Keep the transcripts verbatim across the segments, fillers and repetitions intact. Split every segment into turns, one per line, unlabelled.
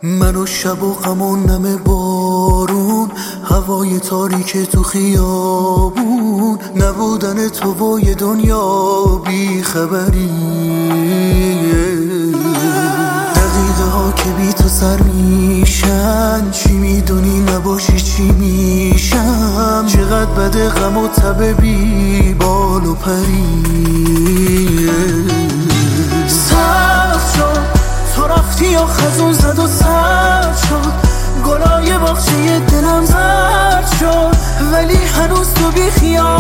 من و شب و غم و نم بارون، هوای تاریک تو خیابون، نبودن تو و یه دنیا بی خبری. دقیقه ها که بی تو سر میشن، چی میدونی نباشی چی میشم. چقدر بده غم و تب بی بال و پری. سخت شد تو رفتی و خزون زد و سرد شد، گلای باغچه دلم زرد شد، ولی هنوز تو بی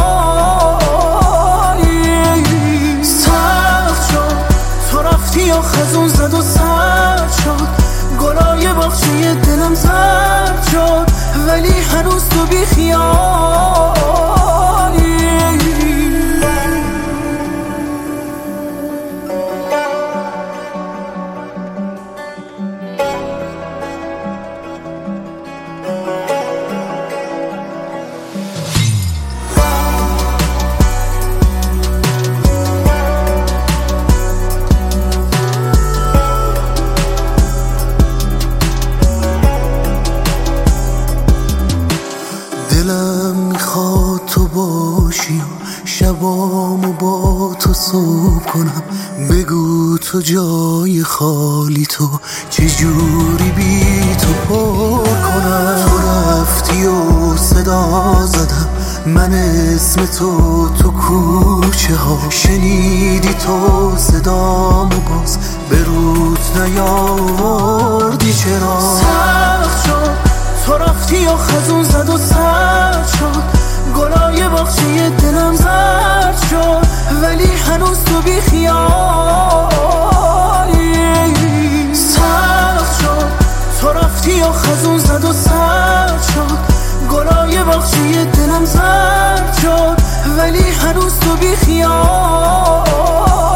خیالی. سخت شد تو رفتی و خزون زد و سرد شد، گلای باغچه دلم زرد شد، ولی هنوز تو بی خیالی. دلم میخواد تو باشی و شبامو با تو صبح کنم. بگو تو جای خالی تو چجوری بی تو پر کنم. تو رفتی و صدا زدم من اسم تو تو کوچه ها، شنیدی تو صدامو باز به روت نیاوردی چرا. سخت شد تو رفتی و خزون زد و سرد شد، گلای باغچه دلم زرد شد، ولی هنوز تو بی خیالی. سخت شد تو رفتی و خزون زد و سرد شد، گلای باغچه دلم زرد شد، ولی هنوز تو بی خیالی.